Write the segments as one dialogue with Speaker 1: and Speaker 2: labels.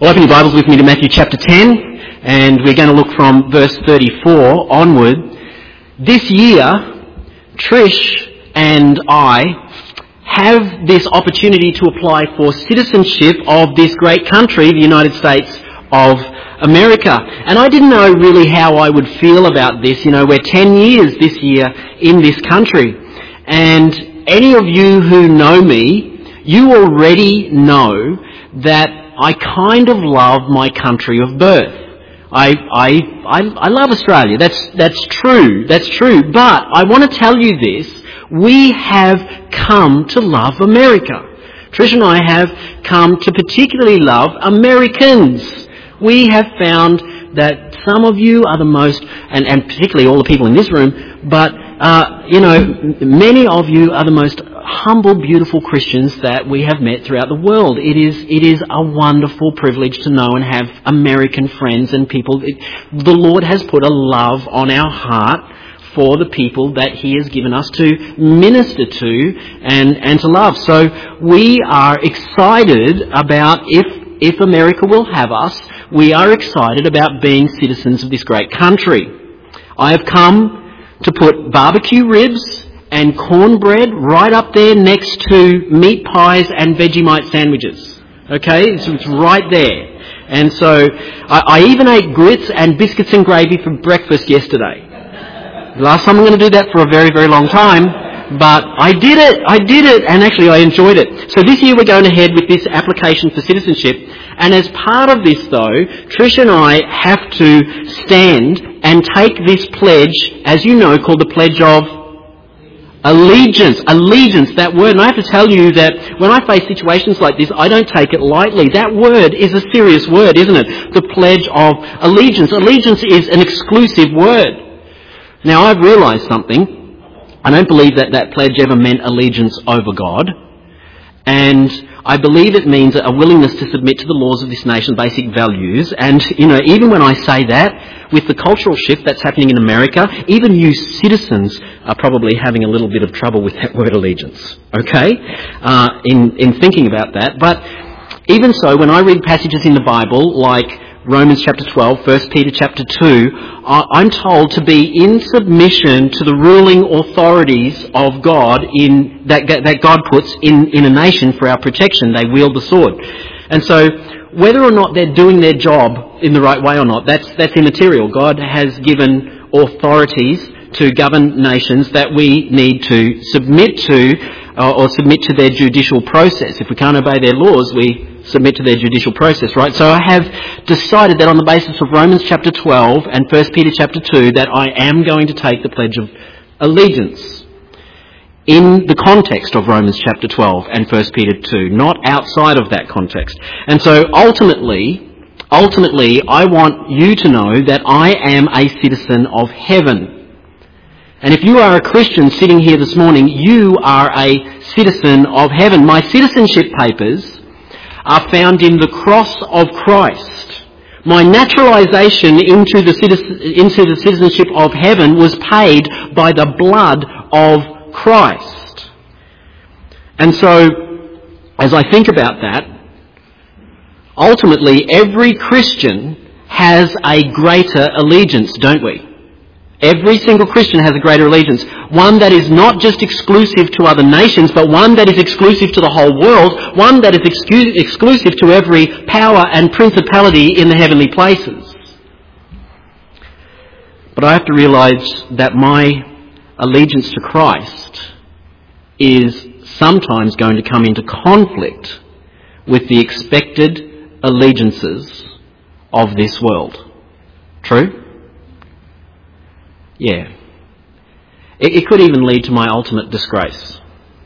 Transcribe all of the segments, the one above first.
Speaker 1: Well, open your Bibles with me to Matthew chapter 10, and we're going to look from verse 34 onward. This year, Trish and I have this opportunity to apply for citizenship of this great country, the United States of America. And I didn't know really how I would feel about this. You know, we're 10 years this year in this country. And any of you who know me, you already know that I kind of love my country of birth. I love Australia. That's true. But I want to tell you this. We have come to love America. Trish and I have come to particularly love Americans. We have found that some of you are the most, and particularly all the people in this room, but many of you are the most humble, beautiful Christians that we have met throughout the world. It is a wonderful privilege to know and have American friends and people. The Lord has put a love on our heart for the people that He has given us to minister to and to love. So we are excited about if America will have us. We are excited about being citizens of this great country. I have come to put barbecue ribs and cornbread right up there next to meat pies and Vegemite sandwiches. Okay? It's right there. And so I even ate grits and biscuits and gravy for breakfast yesterday. Last time I'm going to do that for a very, very long time. But I did it, and actually I enjoyed it. So this year we're going ahead with this application for citizenship, and as part of this though, Trish and I have to stand and take this pledge, as you know, called the Pledge of Allegiance. Allegiance, that word. And I have to tell you that when I face situations like this, I don't take it lightly. That word is a serious word, isn't it? The Pledge of Allegiance. Allegiance is an exclusive word. Now I've realised something. I don't believe that pledge ever meant allegiance over God. And I believe it means a willingness to submit to the laws of this nation, basic values. And, even when I say that, with the cultural shift that's happening in America, even you citizens are probably having a little bit of trouble with that word allegiance. Okay? In thinking about that. But even so, when I read passages in the Bible, like Romans chapter 12, 1 Peter chapter 2, I'm told to be in submission to the ruling authorities of God that God puts in a nation for our protection. They wield the sword. And so whether or not they're doing their job in the right way or not, that's immaterial. God has given authorities to govern nations that we need to submit to or submit to their judicial process. If we can't obey their laws, we submit to their judicial process, right? So I have decided that on the basis of Romans chapter 12 and 1 Peter chapter 2 that I am going to take the Pledge of Allegiance in the context of Romans chapter 12 and 1 Peter 2, not outside of that context. And so ultimately, I want you to know that I am a citizen of heaven. And if you are a Christian sitting here this morning, you are a citizen of heaven. My citizenship papers are found in the cross of Christ. My naturalisation into the citizenship of heaven was paid by the blood of Christ. And so, as I think about that, ultimately every Christian has a greater allegiance, don't we? Every single Christian has a greater allegiance. One that is not just exclusive to other nations, but one that is exclusive to the whole world. One that is exclusive to every power and principality in the heavenly places. But I have to realise that my allegiance to Christ is sometimes going to come into conflict with the expected allegiances of this world. True? Yeah. It could even lead to my ultimate disgrace.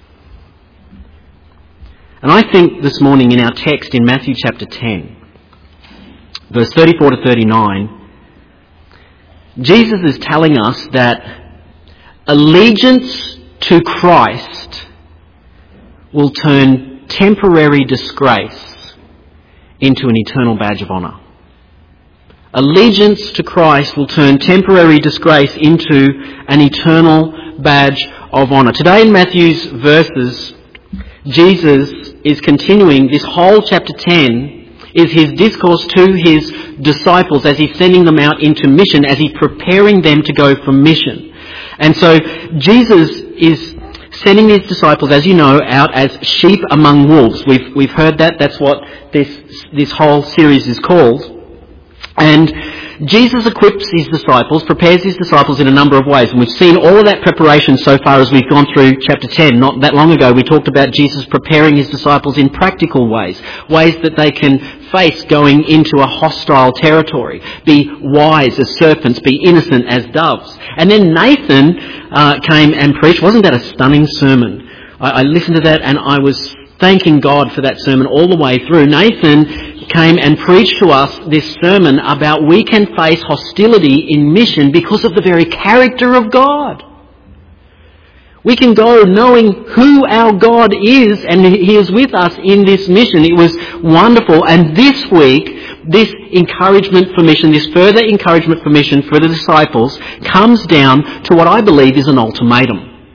Speaker 1: And I think this morning in our text in Matthew chapter 10, verse 34 to 39, Jesus is telling us that allegiance to Christ will turn temporary disgrace into an eternal badge of honour. Allegiance to Christ will turn temporary disgrace into an eternal badge of honour. Today in Matthew's verses, Jesus is continuing this whole chapter 10 is his discourse to his disciples as he's sending them out into mission, as he's preparing them to go for mission. And so Jesus is sending his disciples, as you know, out as sheep among wolves. We've heard that. That's what this whole series is called. And Jesus equips his disciples, prepares his disciples in a number of ways. And we've seen all of that preparation so far as we've gone through chapter 10. Not that long ago, we talked about Jesus preparing his disciples in practical ways. Ways that they can face going into a hostile territory. Be wise as serpents, be innocent as doves. And then Nathan came and preached. Wasn't that a stunning sermon? I listened to that and I was thanking God for that sermon all the way through. Nathan came and preached to us this sermon about we can face hostility in mission because of the very character of God. We can go knowing who our God is, and he is with us in this mission. It was wonderful. And this week, this encouragement for mission, this further encouragement for mission for the disciples, comes down to what I believe is an ultimatum.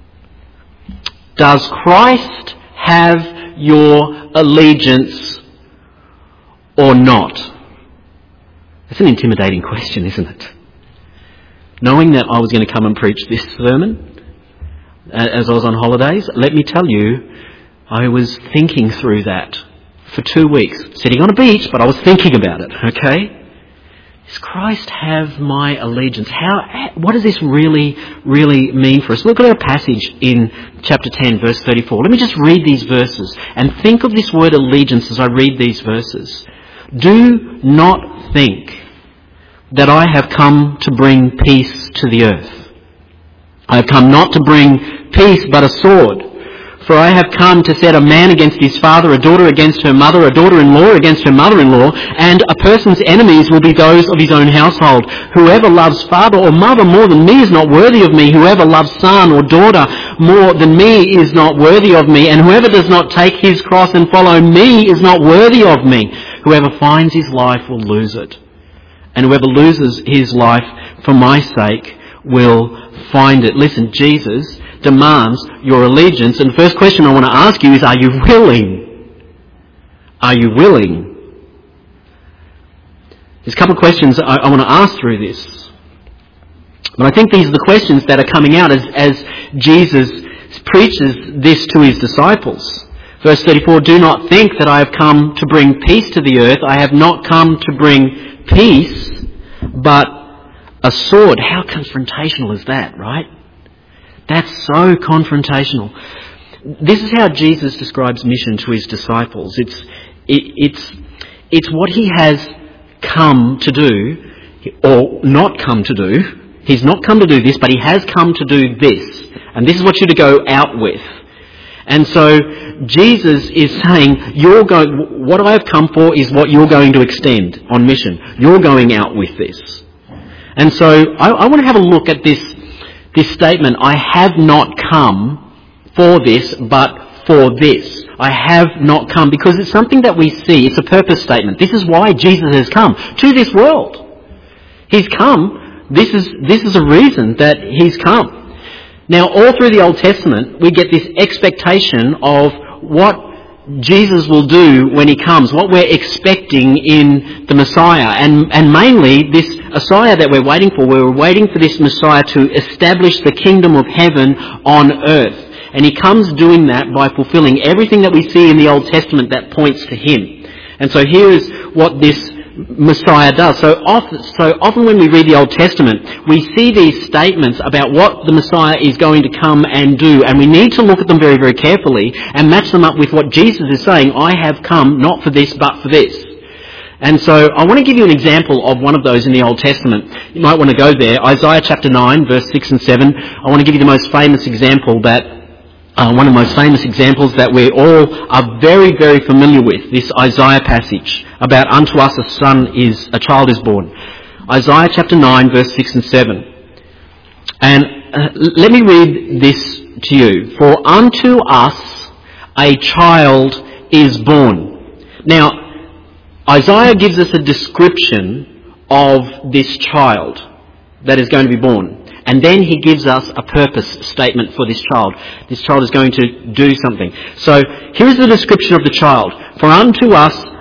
Speaker 1: Does Christ have your allegiance or not? That's an intimidating question, isn't it? Knowing that I was going to come and preach this sermon as I was on holidays, let me tell you, I was thinking through that for 2 weeks. Sitting on a beach, but I was thinking about it, okay? Does Christ have my allegiance? What does this really mean for us? Look at our passage in chapter 10, verse 34. Let me just read these verses and think of this word allegiance as I read these verses. Do not think that I have come to bring peace to the earth. I have come not to bring peace but a sword. For I have come to set a man against his father, a daughter against her mother, a daughter-in-law against her mother-in-law, and a person's enemies will be those of his own household. Whoever loves father or mother more than me is not worthy of me. Whoever loves son or daughter more than me is not worthy of me. And whoever does not take his cross and follow me is not worthy of me. Whoever finds his life will lose it. And whoever loses his life for my sake will find it. Listen, Jesus demands your allegiance. And the first question I want to ask you is, are you willing? Are you willing? There's a couple of questions I want to ask through this. But I think these are the questions that are coming out as Jesus preaches this to his disciples. Verse 34, do not think that I have come to bring peace to the earth. I have not come to bring peace, but a sword. How confrontational is that, right? That's so confrontational. This is how Jesus describes mission to his disciples. It's what he has come to do, or not come to do. He's not come to do this, but he has come to do this. And this is what you're to go out with. And so Jesus is saying, what I have come for is what you're going to extend on mission. You're going out with this. And so I want to have a look at this statement, I have not come for this, but for this. I have not come, because it's something that we see. It's a purpose statement. This is why Jesus has come to this world. He's come. This is a reason that he's come. Now, all through the Old Testament, we get this expectation of what Jesus will do when he comes, what we're expecting in the Messiah. And mainly this Messiah that we're waiting for, we're waiting for this Messiah to establish the kingdom of heaven on earth. And he comes doing that by fulfilling everything that we see in the Old Testament that points to him. And so here is what this Messiah does. So often when we read the Old Testament, we see these statements about what the Messiah is going to come and do, and we need to look at them very, very carefully and match them up with what Jesus is saying, I have come not for this but for this. And so I want to give you an example of one of those in the Old Testament. You might want to go there. Isaiah chapter 9, verse 6 and 7. I want to give you the most famous example one of the most famous examples that we all are very, very familiar with, this Isaiah passage about unto us a child is born. Isaiah chapter 9, verse 6 and 7. And let me read this to you. For unto us a child is born. Now, Isaiah gives us a description of this child that is going to be born. And then he gives us a purpose statement for this child. This child is going to do something. So here's the description of the child. For unto us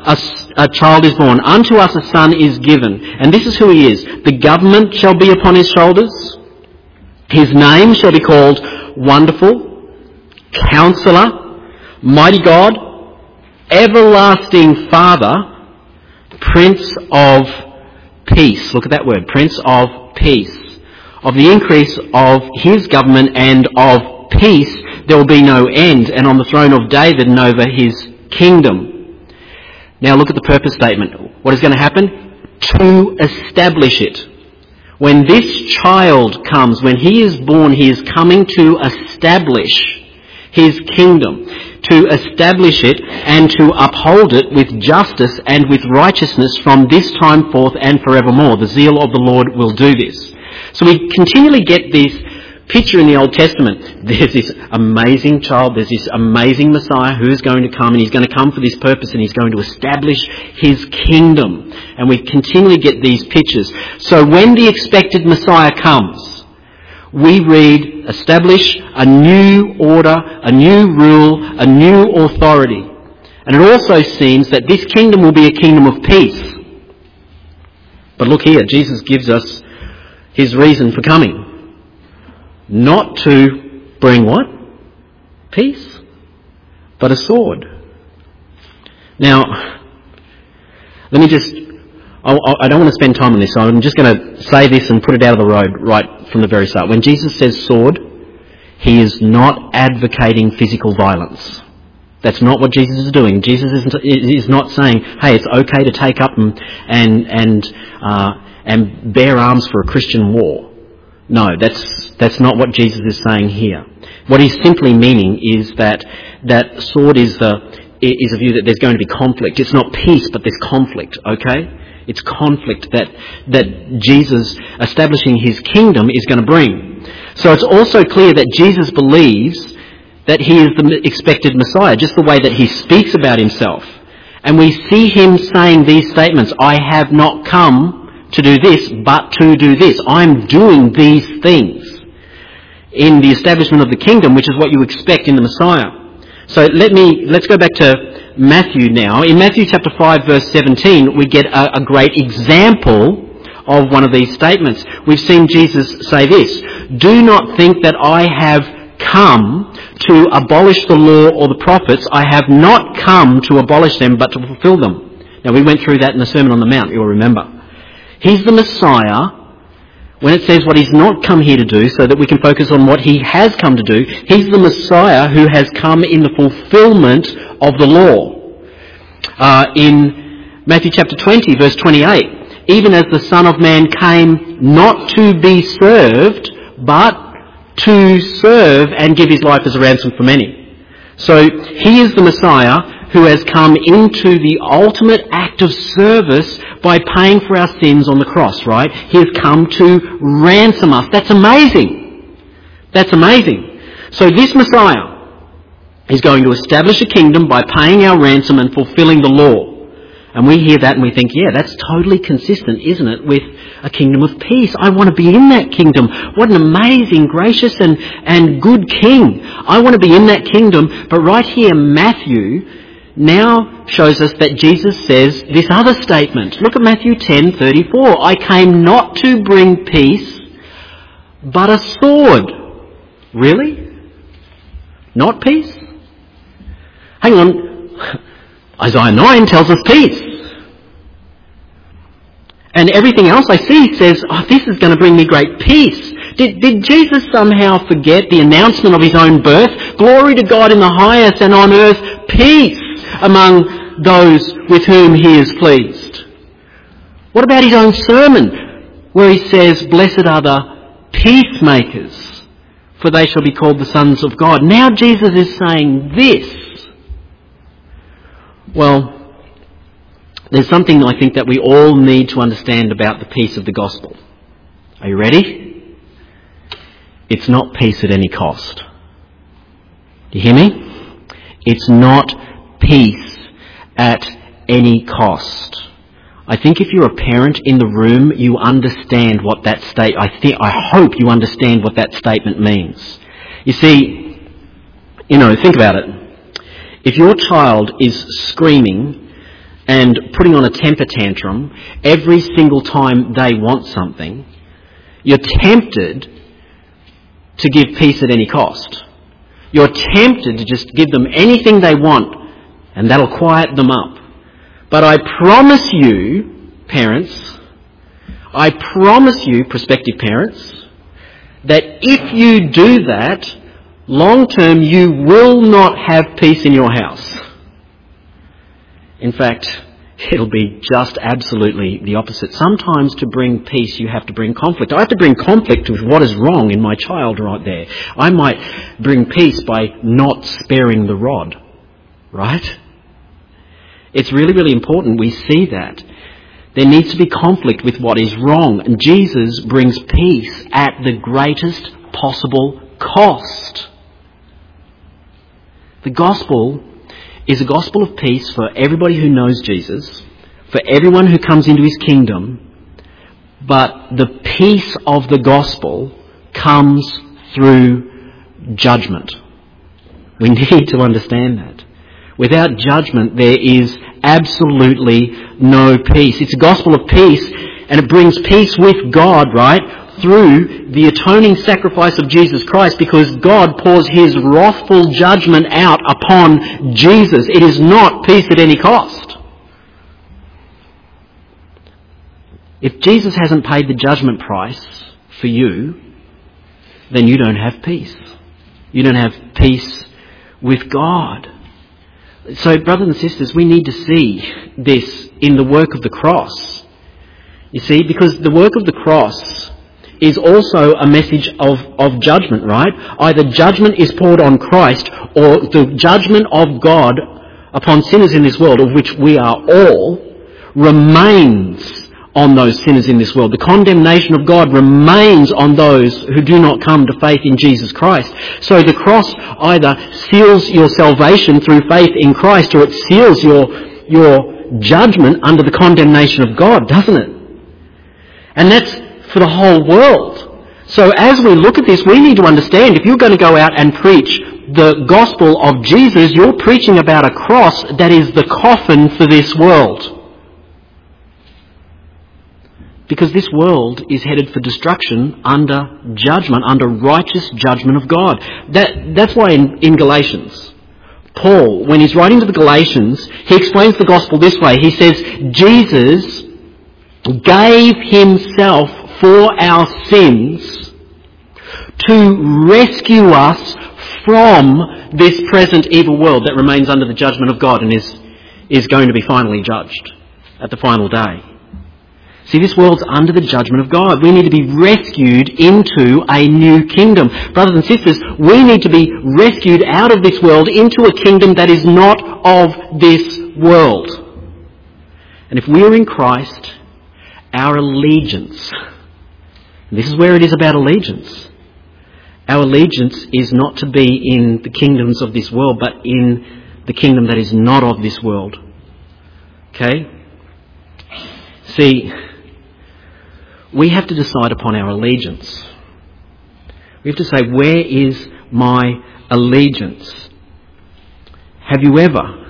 Speaker 1: a child is born. Unto us a son is given. And this is who he is. The government shall be upon his shoulders. His name shall be called Wonderful, Counselor, Mighty God, Everlasting Father, Prince of Peace. Look at that word, Prince of Peace. Of the increase of his government and of peace there will be no end, and on the throne of David and over his kingdom. Now look at the purpose statement. What is going to happen? To establish it. When this child comes, when he is born, he is coming to establish his kingdom, to establish it and to uphold it with justice and with righteousness from this time forth and forevermore. The zeal of the Lord will do this. So we continually get this picture in the Old Testament. There's this amazing child, there's this amazing Messiah who is going to come, and he's going to come for this purpose, and he's going to establish his kingdom. And we continually get these pictures. So when the expected Messiah comes, we read, establish a new order, a new rule, a new authority. And it also seems that this kingdom will be a kingdom of peace. But look here, Jesus gives us his reason for coming. Not to bring what? Peace. But a sword. Now, let me just... I don't want to spend time on this, so I'm just going to say this and put it out of the road right from the very start. When Jesus says sword, he is not advocating physical violence. That's not what Jesus is doing. Jesus is not saying, hey, it's okay to take up and bear arms for a Christian war. No, that's not what Jesus is saying here. What he's simply meaning is that sword is a view that there's going to be conflict. It's not peace, but there's conflict, okay? It's conflict that Jesus establishing his kingdom is going to bring. So it's also clear that Jesus believes that he is the expected Messiah, just the way that he speaks about himself. And we see him saying these statements, I have not come to do this, but to do this. I'm doing these things in the establishment of the kingdom, which is what you expect in the Messiah. So let's go back to Matthew now. In Matthew chapter 5 verse 17, we get a great example of one of these statements. We've seen Jesus say this, do not think that I have come to abolish the law or the prophets. I have not come to abolish them, but to fulfill them. Now we went through that in the Sermon on the Mount, you'll remember. He's the Messiah. When it says what he's not come here to do, so that we can focus on what he has come to do, he's the Messiah who has come in the fulfillment of the law. In Matthew chapter 20, verse 28, even as the Son of Man came not to be served, but to serve and give his life as a ransom for many. So he is the Messiah who has come into the ultimate act of service by paying for our sins on the cross, right? He has come to ransom us. That's amazing. That's amazing. So this Messiah is going to establish a kingdom by paying our ransom and fulfilling the law. And we hear that and we think, yeah, that's totally consistent, isn't it, with a kingdom of peace. I want to be in that kingdom. What an amazing, gracious and good king. I want to be in that kingdom. But right here, Matthew now shows us that Jesus says this other statement. Look at Matthew 10:34. I came not to bring peace, but a sword. Really? Not peace? Hang on. Isaiah 9 tells us peace. And everything else I see says, this is going to bring me great peace. Did Jesus somehow forget the announcement of his own birth? Glory to God in the highest, and on earth peace among those with whom he is pleased. What about his own sermon, where he says, blessed are the peacemakers, for they shall be called the sons of God. Now Jesus is saying this. Well, there's something I think that we all need to understand about the peace of the gospel. Are you ready? It's not peace at any cost. Do you hear me? It's not peace at any cost. I think if you're a parent in the room, you understand what that I hope you understand what that statement means. You see, think about it. If your child is screaming and putting on a temper tantrum every single time they want something, you're tempted to give peace at any cost. You're tempted to just give them anything they want, and that'll quiet them up. But I promise you, parents, I promise you, prospective parents, that if you do that, long term you will not have peace in your house. In fact, it'll be just absolutely the opposite. Sometimes to bring peace you have to bring conflict. I have to bring conflict with what is wrong in my child right there. I might bring peace by not sparing the rod, right? It's really, really important we see that. There needs to be conflict with what is wrong. And Jesus brings peace at the greatest possible cost. The gospel is a gospel of peace for everybody who knows Jesus, for everyone who comes into his kingdom. But the peace of the gospel comes through judgment. We need to understand that. Without judgment, there is absolutely no peace. It's a gospel of peace, and it brings peace with God, right, through the atoning sacrifice of Jesus Christ, because God pours his wrathful judgment out upon Jesus. It is not peace at any cost. If Jesus hasn't paid the judgment price for you, then you don't have peace. You don't have peace with God. So, brothers and sisters, we need to see this in the work of the cross. You see, because the work of the cross is also a message of judgment, right? Either judgment is poured on Christ, or the judgment of God upon sinners in this world, of which we are all, remains on those sinners in this world. The condemnation of God remains on those who do not come to faith in Jesus Christ. So the cross either seals your salvation through faith in Christ, or it seals your judgment under the condemnation of God, doesn't it? And that's for the whole world. So as we look at this, we need to understand, if you're going to go out and preach the gospel of Jesus, you're preaching about a cross that is the coffin for this world. Because this world is headed for destruction under judgment, under righteous judgment of God. That's why in Galatians, Paul, when he's writing to the Galatians, he explains the gospel this way. He says, Jesus gave himself for our sins to rescue us from this present evil world that remains under the judgment of God and is going to be finally judged at the final day. See, this world's under the judgment of God. We need to be rescued into a new kingdom. Brothers and sisters, we need to be rescued out of this world into a kingdom that is not of this world. And if we are in Christ, our allegiance, and this is where it is about allegiance, our allegiance is not to be in the kingdoms of this world, but in the kingdom that is not of this world. Okay? See, we have to decide upon our allegiance. We have to say, where is my allegiance? Have you ever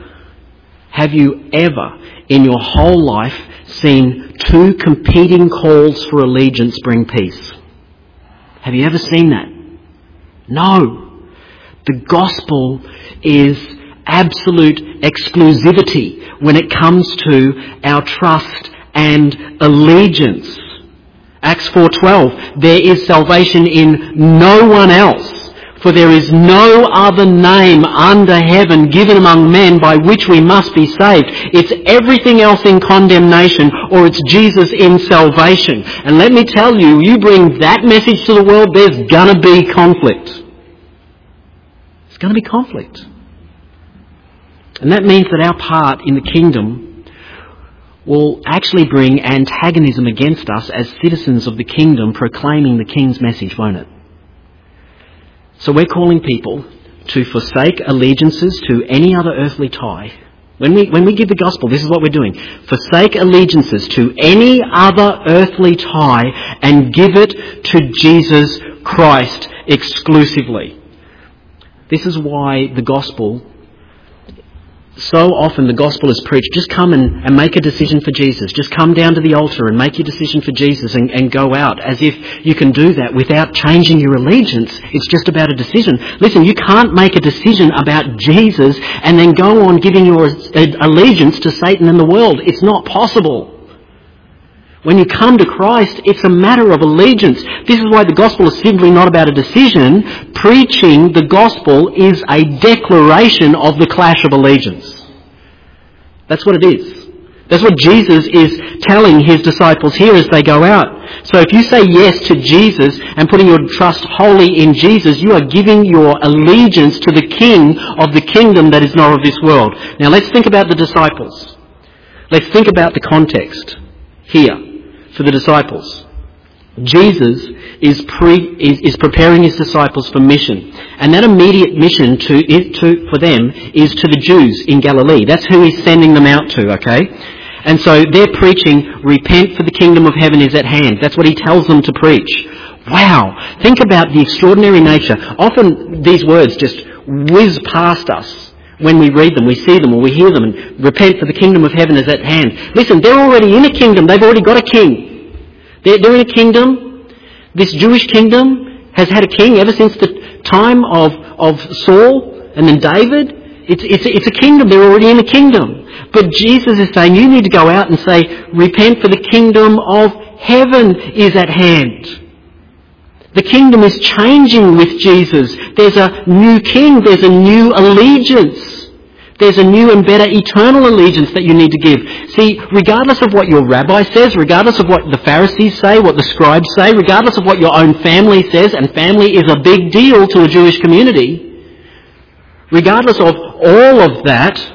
Speaker 1: in your whole life seen two competing calls for allegiance bring peace? Have you ever seen that? No. The gospel is absolute exclusivity when it comes to our trust and allegiance. Acts 4:12, there is salvation in no one else, for there is no other name under heaven given among men by which we must be saved. It's everything else in condemnation, or it's Jesus in salvation. And let me tell you, you bring that message to the world, there's going to be conflict. There's going to be conflict. And that means that our part in the kingdom will actually bring antagonism against us as citizens of the kingdom proclaiming the king's message, won't it? So we're calling people to forsake allegiances to any other earthly tie. When we give the gospel, this is what we're doing. Forsake allegiances to any other earthly tie and give it to Jesus Christ exclusively. This is why the gospel So often the gospel is preached, just come and make a decision for Jesus. Just come down to the altar and make your decision for Jesus and go out, as if you can do that without changing your allegiance. It's just about a decision. Listen, you can't make a decision about Jesus and then go on giving your allegiance to Satan and the world. It's not possible. When you come to Christ, it's a matter of allegiance. This is why the gospel is simply not about a decision. Preaching the gospel is a declaration of the clash of allegiance. That's what it is. That's what Jesus is telling his disciples here as they go out. So if you say yes to Jesus and putting your trust wholly in Jesus, you are giving your allegiance to the King of the kingdom that is not of this world. Now let's think about the disciples. Let's think about the context here. For the disciples, Jesus is preparing his disciples for mission, and that immediate mission for them is to the Jews in Galilee. That's who he's sending them out to. Okay, and so they're preaching, "Repent, for the kingdom of heaven is at hand." That's what he tells them to preach. Wow! Think about the extraordinary nature. Often these words just whiz past us. When we read them, we see them or we hear them, and repent for the kingdom of heaven is at hand. Listen, they're already in a kingdom. They've already got a king. They're in a kingdom. This Jewish kingdom has had a king ever since the time of Saul and then David. It's a kingdom. They're already in a kingdom. But Jesus is saying, you need to go out and say, repent, for the kingdom of heaven is at hand. The kingdom is changing with Jesus. There's a new king. There's a new allegiance. There's a new and better eternal allegiance that you need to give. See, regardless of what your rabbi says, regardless of what the Pharisees say, what the scribes say, regardless of what your own family says, and family is a big deal to a Jewish community, regardless of all of that,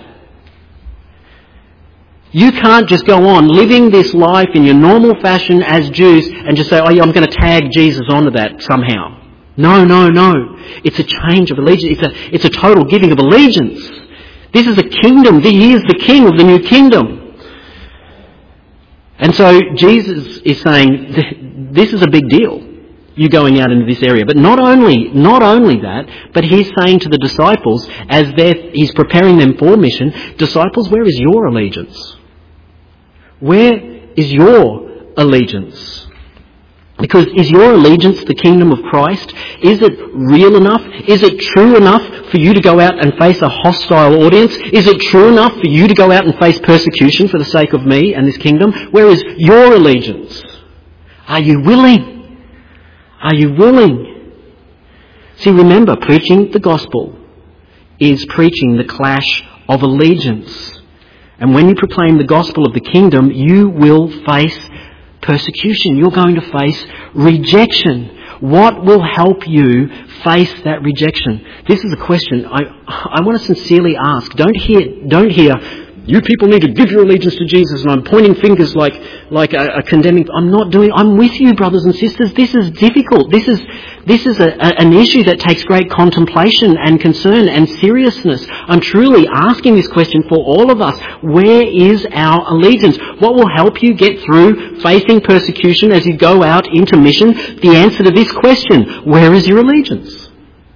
Speaker 1: you can't just go on living this life in your normal fashion as Jews and just say, oh yeah, I'm going to tag Jesus onto that somehow. No. It's a change of allegiance. It's a total giving of allegiance. This is a kingdom. He is the king of the new kingdom. And so Jesus is saying, this is a big deal, you going out into this area. But not only that, but he's saying to the disciples, as he's preparing them for mission, disciples, where is your allegiance? Where is your allegiance? Because is your allegiance the kingdom of Christ? Is it real enough? Is it true enough for you to go out and face a hostile audience? Is it true enough for you to go out and face persecution for the sake of me and this kingdom? Where is your allegiance? Are you willing? Are you willing? See, remember, preaching the gospel is preaching the clash of allegiance. And when you proclaim the gospel of the kingdom, you will face persecution. You're going to face rejection. What will help you face that rejection? This is a question I want to sincerely ask. Don't hear, you people need to give your allegiance to Jesus, and I'm pointing fingers like a condemning. I'm with you, brothers and sisters. This is difficult. This is an issue that takes great contemplation and concern and seriousness. I'm truly asking this question for all of us. Where is our allegiance? What will help you get through facing persecution as you go out into mission? The answer to this question: where is your allegiance?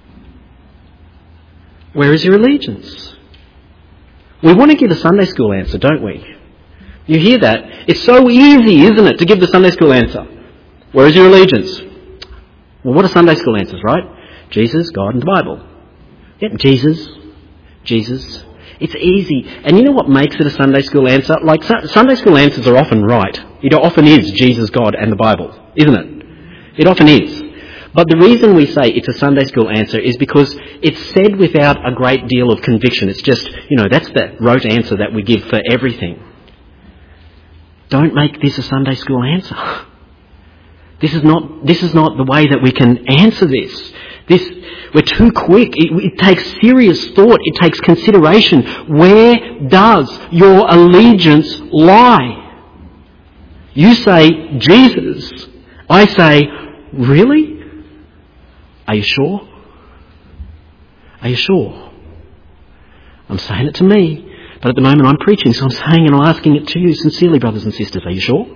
Speaker 1: Where is your allegiance? We want to give a Sunday school answer, don't we? You hear that? It's so easy, isn't it, to give the Sunday school answer. Where is your allegiance? Well, what are Sunday school answers, right? Jesus, God, and the Bible. Yeah, Jesus. It's easy. And you know what makes it a Sunday school answer? Like, Sunday school answers are often right. It often is Jesus, God, and the Bible, isn't it? It often is. But the reason we say it's a Sunday school answer is because it's said without a great deal of conviction. It's just, that's the rote answer that we give for everything. Don't make this a Sunday school answer. This is not the way that we can answer this. We're too quick. It takes serious thought. It takes consideration. Where does your allegiance lie? You say Jesus. I say, really? Are you sure? Are you sure? I'm saying it to me, but at the moment I'm preaching, so I'm saying and I'm asking it to you sincerely, brothers and sisters. Are you sure?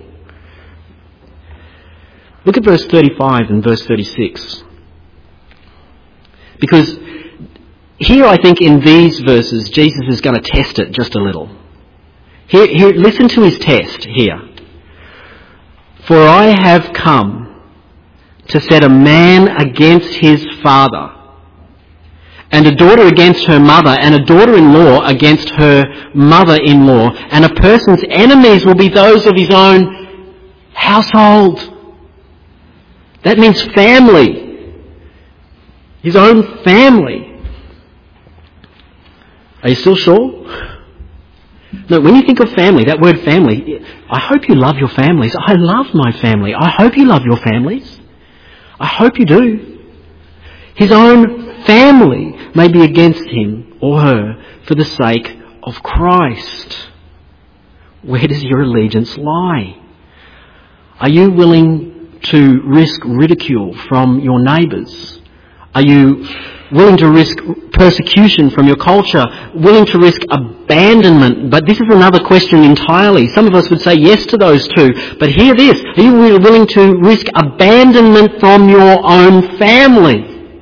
Speaker 1: Look at verse 35 and verse 36. Because here I think in these verses, Jesus is going to test it just a little. Here, listen to his test here. For I have come to set a man against his father, and a daughter against her mother, and a daughter-in-law against her mother-in-law, and a person's enemies will be those of his own household. That means family. His own family. Are you still sure? No, when you think of family, that word family, I hope you love your families. I love my family. I hope you love your families. I hope you do. His own family may be against him or her for the sake of Christ. Where does your allegiance lie? Are you willing to risk ridicule from your neighbours? Are you willing to risk persecution from your culture? Willing to risk abandonment? But this is another question entirely. Some of us would say yes to those two. But hear this. Are you willing to risk abandonment from your own family?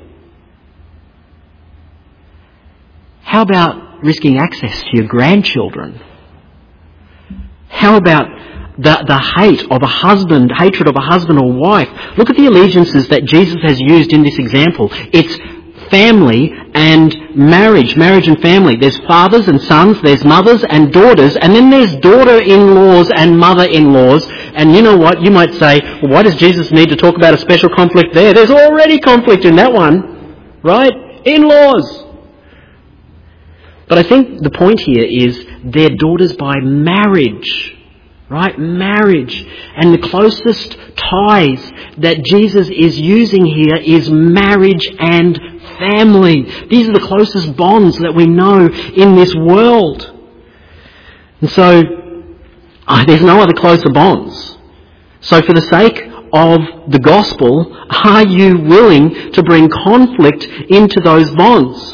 Speaker 1: How about risking access to your grandchildren? How about the hate of a husband, hatred of a husband or wife? Look at the allegiances that Jesus has used in this example. It's family and marriage and family. There's fathers and sons, there's mothers and daughters, and then there's daughter-in-laws and mother-in-laws. And you know what? You might say, well, why does Jesus need to talk about a special conflict there? There's already conflict in that one, right? In-laws. But I think the point here is they're daughters by marriage. Right? Marriage. And the closest ties that Jesus is using here is marriage and family. These are the closest bonds that we know in this world. And so, there's no other closer bonds. So for the sake of the gospel, are you willing to bring conflict into those bonds?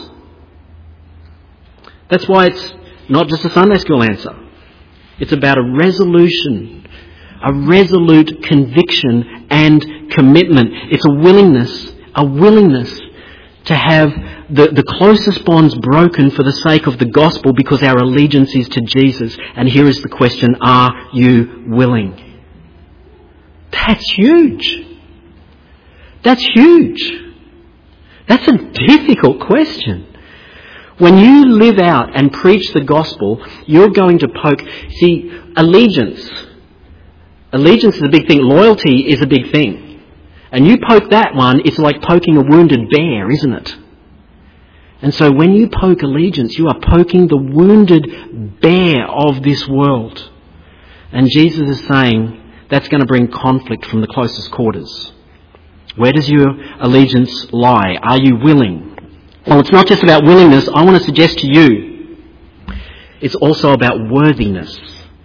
Speaker 1: That's why it's not just a Sunday school answer. It's about a resolution, a resolute conviction and commitment. It's a willingness to have the closest bonds broken for the sake of the gospel because our allegiance is to Jesus. And here is the question, are you willing? That's huge. That's huge. That's a difficult question. When you live out and preach the gospel, you're going to poke... See, allegiance is a big thing. Loyalty is a big thing. And you poke that one, it's like poking a wounded bear, isn't it? And so when you poke allegiance, you are poking the wounded bear of this world. And Jesus is saying that's going to bring conflict from the closest quarters. Where does your allegiance lie? Are you willing? Well, it's not just about willingness. I want to suggest to you, it's also about worthiness.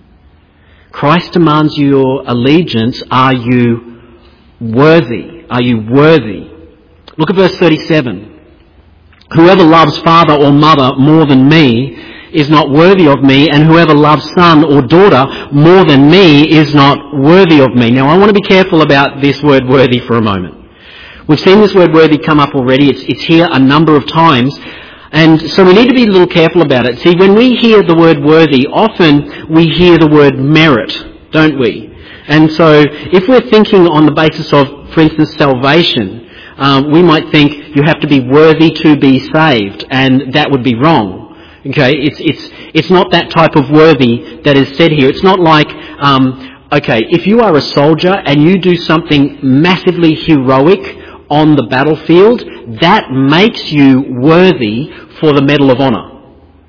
Speaker 1: Christ demands your allegiance. Are you worthy? Are you worthy? Look at verse 37. Whoever loves father or mother more than me is not worthy of me, and whoever loves son or daughter more than me is not worthy of me. Now, I want to be careful about this word worthy for a moment. We've seen this word worthy come up already. It's here a number of times. And so we need to be a little careful about it. See, when we hear the word worthy, often we hear the word merit, don't we? And so if we're thinking on the basis of, for instance, salvation, we might think you have to be worthy to be saved, and that would be wrong. Okay, it's not that type of worthy that is said here. It's not like, okay, if you are a soldier and you do something massively heroic on the battlefield, that makes you worthy for the Medal of Honour.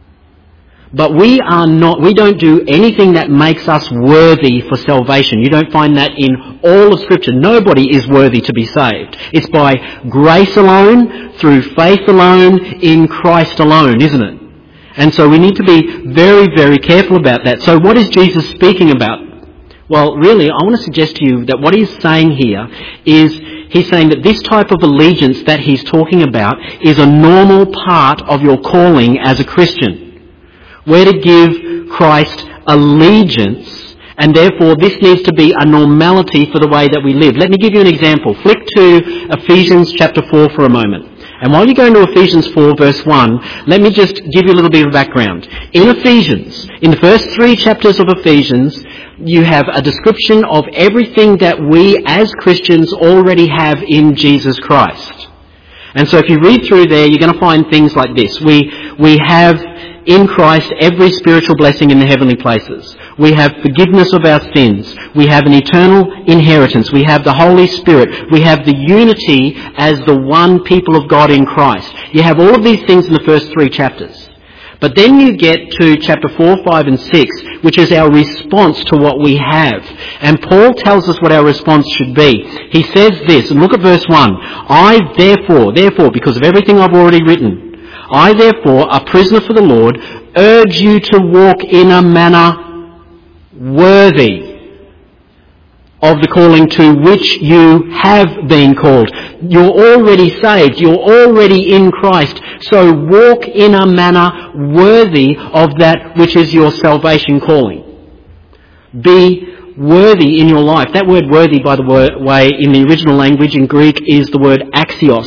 Speaker 1: But we don't do anything that makes us worthy for salvation. You don't find that in all of Scripture. Nobody is worthy to be saved. It's by grace alone, through faith alone, in Christ alone, isn't it? And so we need to be very, very careful about that. So what is Jesus speaking about? Well, really, I want to suggest to you that what he's saying here is he's saying that this type of allegiance that he's talking about is a normal part of your calling as a Christian. We're to give Christ allegiance, and therefore this needs to be a normality for the way that we live. Let me give you an example. Flick to Ephesians chapter 4 for a moment. And while you go into Ephesians 4 verse 1, let me just give you a little bit of background. In Ephesians, in the first 3 chapters of Ephesians, you have a description of everything that we as Christians already have in Jesus Christ. And so if you read through there, you're going to find things like this. We have in Christ every spiritual blessing in the heavenly places. We have forgiveness of our sins. We have an eternal inheritance. We have the Holy Spirit. We have the unity as the one people of God in Christ. You have all of these things in the first 3 chapters. But then you get to chapter 4, 5 and 6, which is our response to what we have. And Paul tells us what our response should be. He says this, and look at verse 1. I therefore, because of everything I've already written, I therefore, a prisoner for the Lord, urge you to walk in a manner worthy of the calling to which you have been called. You're already saved. You're already in Christ. So walk in a manner worthy of that which is your salvation calling. Be worthy in your life. That word worthy, by the way, in the original language in Greek is the word axios.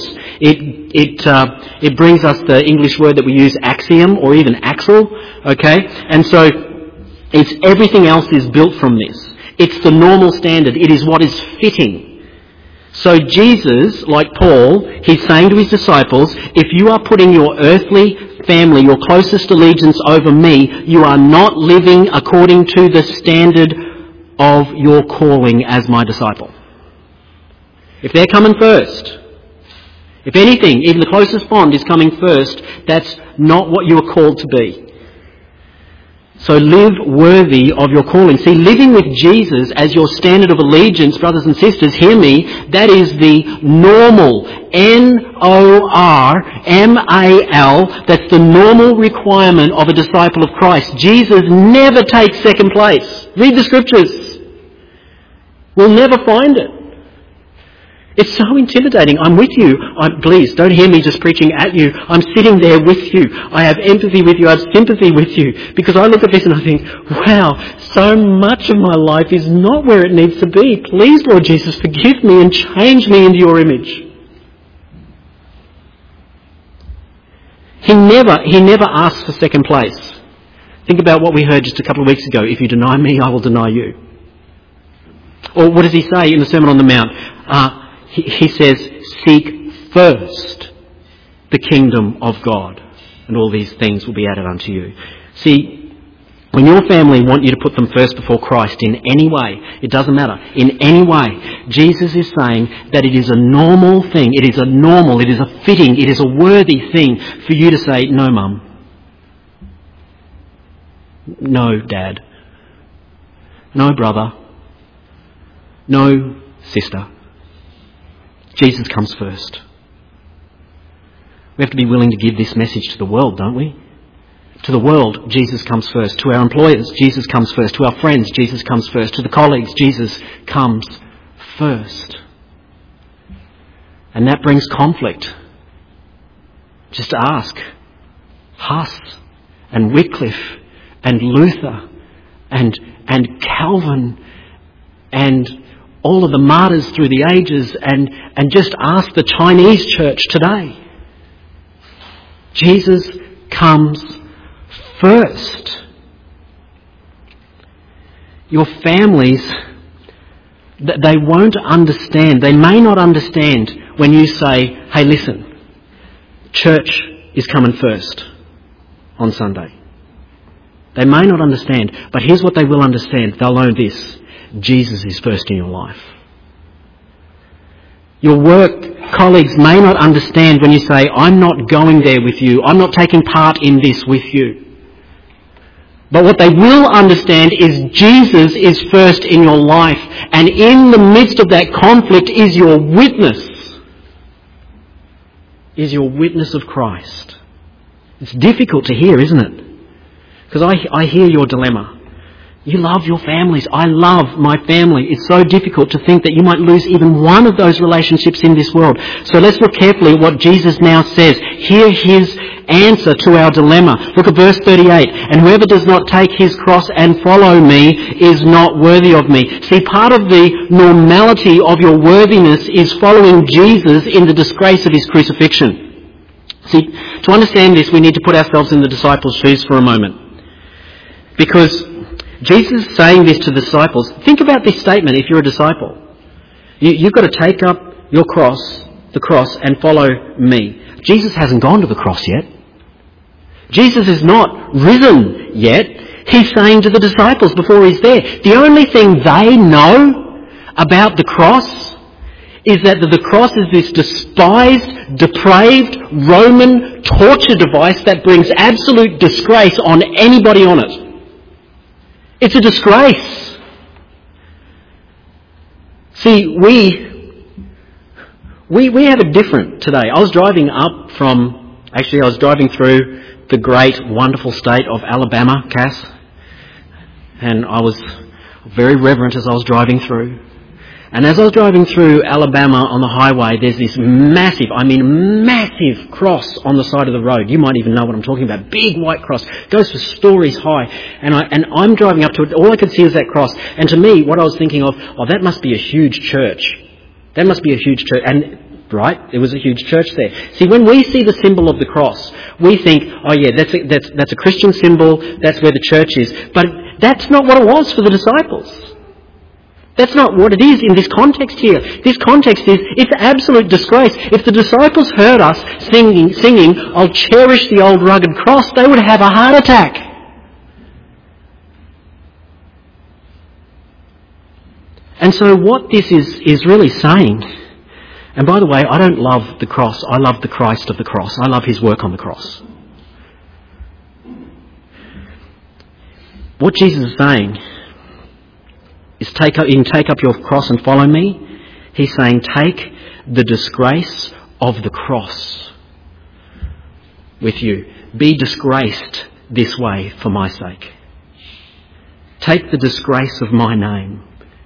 Speaker 1: It brings us the English word that we use, axiom, or even axle. Okay? And so it's everything else is built from this. It's the normal standard. It is what is fitting. So Jesus, like Paul, he's saying to his disciples, if you are putting your earthly family, your closest allegiance over me, you are not living according to the standard of your calling as my disciple. If they're coming first, if anything, even the closest bond is coming first, that's not what you are called to be. So live worthy of your calling. See, living with Jesus as your standard of allegiance, brothers and sisters, hear me, that is the normal, N-O-R-M-A-L, that's the normal requirement of a disciple of Christ. Jesus never takes second place. Read the scriptures. We'll never find it. It's so intimidating. I'm with you. Please, don't hear me just preaching at you. I'm sitting there with you. I have empathy with you. I have sympathy with you. Because I look at this and I think, wow, so much of my life is not where it needs to be. Please, Lord Jesus, forgive me and change me into your image. He never asks for second place. Think about what we heard just a couple of weeks ago. If you deny me, I will deny you. Or what does he say in the Sermon on the Mount? He says, seek first the kingdom of God, and all these things will be added unto you. See, when your family want you to put them first before Christ in any way, it doesn't matter, in any way, Jesus is saying that it is a normal thing, it is a fitting, it is a worthy thing for you to say, no, Mum. No, Dad. No, brother. No, sister. Jesus comes first. We have to be willing to give this message to the world, don't we? To the world, Jesus comes first. To our employers, Jesus comes first. To our friends, Jesus comes first. To the colleagues, Jesus comes first. And that brings conflict. Just ask Huss and Wycliffe and Luther and Calvin and all of the martyrs through the ages, and just ask the Chinese church today. Jesus comes first. Your families, they won't understand. They may not understand when you say, hey, listen, church is coming first on Sunday. They may not understand, but here's what they will understand. They'll know this. Jesus is first in your life. Your work colleagues may not understand when you say, I'm not going there with you. I'm not taking part in this with you. But what they will understand is Jesus is first in your life. And in the midst of that conflict is your witness. Is your witness of Christ. It's difficult to hear, isn't it? Because I hear your dilemma. You love your families. I love my family. It's so difficult to think that you might lose even one of those relationships in this world. So let's look carefully at what Jesus now says. Hear his answer to our dilemma. Look at verse 38. And whoever does not take his cross and follow me is not worthy of me. See, part of the normality of your worthiness is following Jesus in the disgrace of his crucifixion. See, to understand this, we need to put ourselves in the disciples' shoes for a moment. Because Jesus is saying this to the disciples. Think about this statement if you're a disciple. You've got to take up your cross, the cross, and follow me. Jesus hasn't gone to the cross yet. Jesus is not risen yet. He's saying to the disciples before he's there, the only thing they know about the cross is that the cross is this despised, depraved, Roman torture device that brings absolute disgrace on anybody on it. It's a disgrace. See, we have it different today. I was driving through the great, wonderful state of Alabama, Cass. And I was very reverent as I was driving through. And as I was driving through Alabama on the highway, there's this massive cross on the side of the road. You might even know what I'm talking about. Big white cross. Goes for stories high. And I'm driving up to it. All I could see was that cross. And to me, what I was thinking of, that must be a huge church. That must be a huge church. And right, there was a huge church there. See, when we see the symbol of the cross, we think, oh yeah, that's a Christian symbol. That's where the church is. But that's not what it was for the disciples. That's not what it is in this context here. This context is, it's absolute disgrace. If the disciples heard us singing, I'll cherish the old rugged cross, they would have a heart attack. And so what this is really saying, and by the way, I don't love the cross, I love the Christ of the cross. I love his work on the cross. What Jesus is saying is you can take up your cross and follow me. He's saying take the disgrace of the cross with you. Be disgraced this way for my sake. Take the disgrace of my name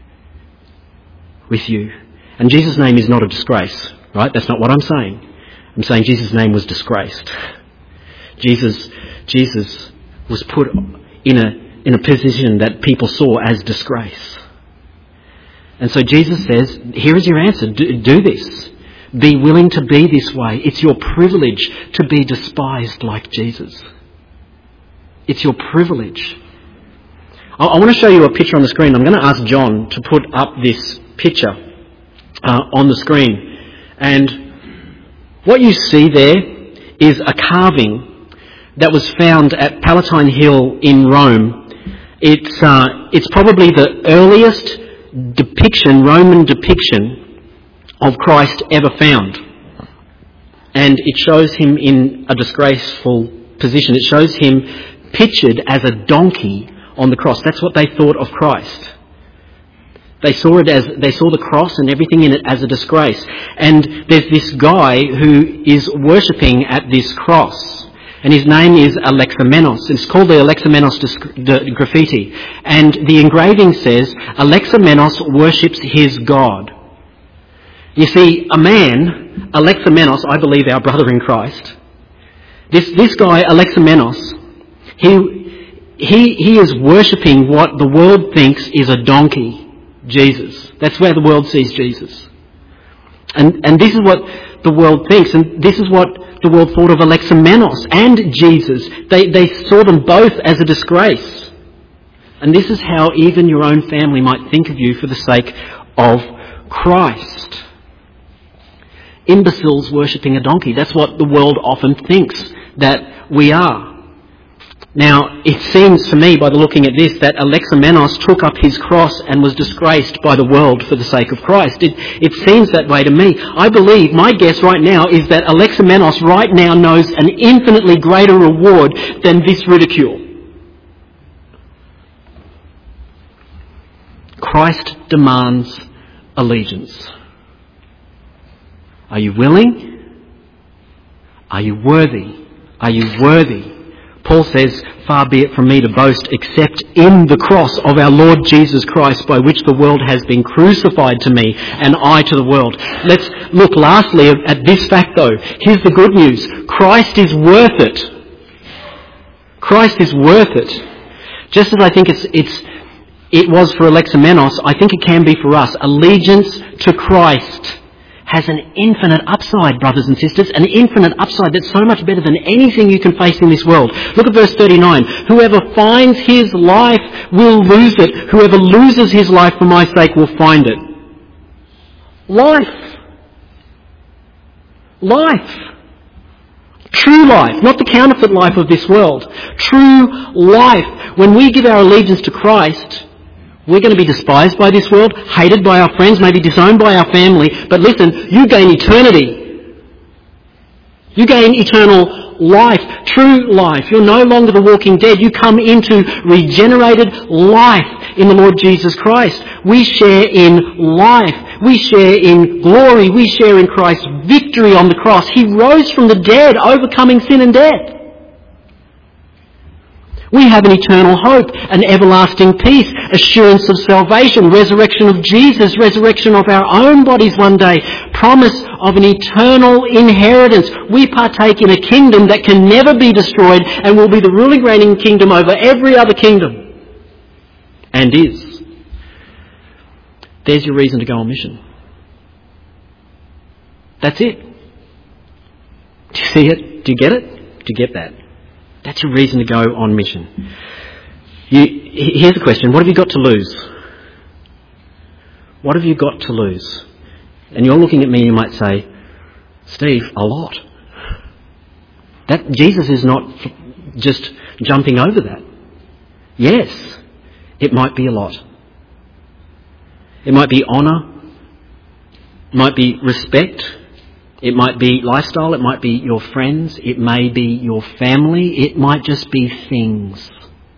Speaker 1: with you. And Jesus' name is not a disgrace, right? That's not what I'm saying. I'm saying Jesus' name was disgraced. Jesus was put in a position that people saw as disgrace. And so Jesus says, here is your answer. Do this. Be willing to be this way. It's your privilege to be despised like Jesus. It's your privilege. I want to show you a picture on the screen. I'm going to ask John to put up this picture on the screen. And what you see there is a carving that was found at Palatine Hill in Rome. It's probably the earliest Roman depiction of Christ ever found. And it shows him in a disgraceful position. It shows him pictured as a donkey on the cross. That's what they thought of Christ. They saw the cross and everything in it as a disgrace. And there's this guy who is worshipping at this cross. And his name is Alexamenos. It's called the Alexamenos graffiti. And the engraving says, Alexamenos worships his God. You see, a man, Alexamenos, I believe our brother in Christ, this guy, Alexamenos, he is worshipping what the world thinks is a donkey, Jesus. That's where the world sees Jesus. And this is what the world thinks, and this is what the world thought of Alexamenos and Jesus. They saw them both as a disgrace. And this is how even your own family might think of you for the sake of Christ. Imbeciles worshipping a donkey. That's what the world often thinks that we are. Now, it seems to me, by looking at this, that Alexamenos took up his cross and was disgraced by the world for the sake of Christ. It seems that way to me. I believe, my guess right now, is that Alexamenos right now knows an infinitely greater reward than this ridicule. Christ demands allegiance. Are you willing? Are you worthy? Are you worthy? Paul says, far be it from me to boast except in the cross of our Lord Jesus Christ, by which the world has been crucified to me and I to the world. Let's look lastly at this fact though. Here's the good news. Christ is worth it. Christ is worth it. Just as I think it was for Alexamenos, I think it can be for us. Allegiance to Christ has an infinite upside, brothers and sisters, an infinite upside that's so much better than anything you can face in this world. Look at verse 39. Whoever finds his life will lose it. Whoever loses his life for my sake will find it. Life. Life. True life, not the counterfeit life of this world. True life. When we give our allegiance to Christ, we're going to be despised by this world, hated by our friends, maybe disowned by our family. But listen, you gain eternity. You gain eternal life, true life. You're no longer the walking dead. You come into regenerated life in the Lord Jesus Christ. We share in life. We share in glory. We share in Christ's victory on the cross. He rose from the dead, overcoming sin and death. We have an eternal hope, an everlasting peace, assurance of salvation, resurrection of Jesus, resurrection of our own bodies one day, promise of an eternal inheritance. We partake in a kingdom that can never be destroyed and will be the ruling reigning kingdom over every other kingdom. And is. There's your reason to go on mission. That's it. Do you see it? Do you get it? Do you get that? That's your reason to go on mission. Here's the question. What have you got to lose? What have you got to lose? And you're looking at me and you might say, Steve, a lot. That Jesus is not just jumping over that. Yes, it might be a lot. It might be honour. It might be respect. It might be lifestyle, it might be your friends, it may be your family, it might just be things.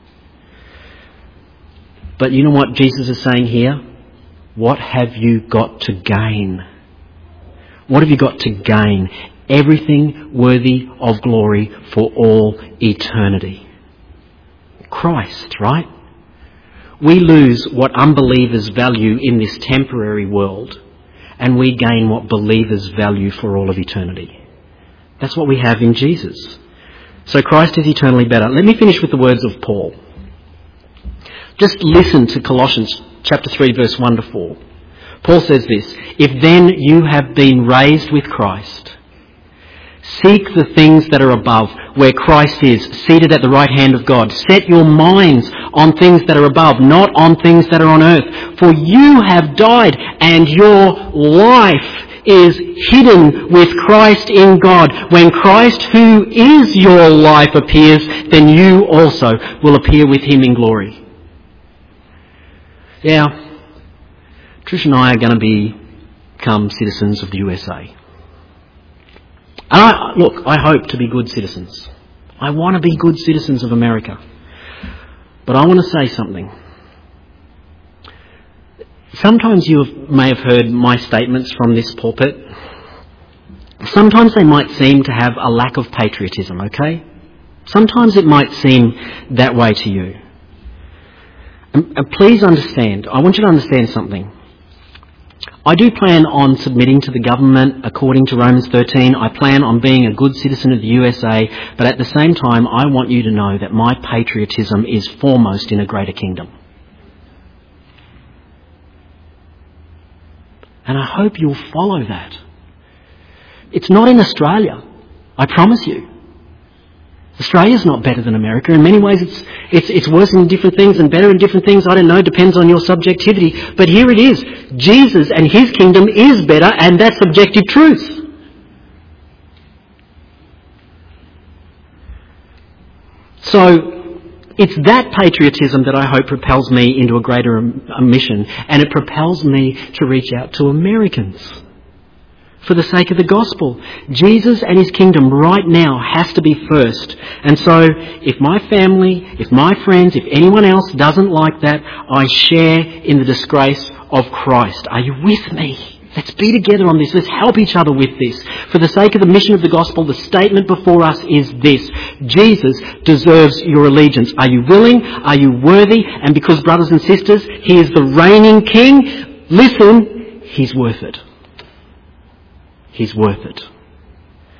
Speaker 1: But you know what Jesus is saying here? What have you got to gain? What have you got to gain? Everything worthy of glory for all eternity. Christ, right? We lose what unbelievers value in this temporary world, and we gain what believers value for all of eternity. That's what we have in Jesus. So Christ is eternally better. Let me finish with the words of Paul. Just listen to Colossians chapter 3, verse 1 to 4. Paul says this, "If then you have been raised with Christ, seek the things that are above, where Christ is, seated at the right hand of God. Set your minds on things that are above, not on things that are on earth. For you have died, and your life is hidden with Christ in God. When Christ, who is your life, appears, then you also will appear with him in glory." Yeah, Trish and I are going to become citizens of the USA. And I hope to be good citizens. I want to be good citizens of America. But I want to say something. Sometimes you may have heard my statements from this pulpit. Sometimes they might seem to have a lack of patriotism, okay? Sometimes it might seem that way to you. And please understand, I want you to understand something. I do plan on submitting to the government according to Romans 13. I plan on being a good citizen of the USA, but at the same time, I want you to know that my patriotism is foremost in a greater kingdom. And I hope you'll follow that. It's not in Australia, I promise you. Australia's not better than America. In many ways, it's worse in different things and better in different things. I don't know, depends on your subjectivity. But here it is. Jesus and his kingdom is better, and that's objective truth. So, it's that patriotism that I hope propels me into a greater mission, and it propels me to reach out to Americans. For the sake of the gospel. Jesus and his kingdom right now has to be first. And so, if my family, if my friends, if anyone else doesn't like that, I share in the disgrace of Christ. Are you with me? Let's be together on this. Let's help each other with this. For the sake of the mission of the gospel, the statement before us is this. Jesus deserves your allegiance. Are you willing? Are you worthy? And because, brothers and sisters, he is the reigning king, listen, he's worth it. He's worth it.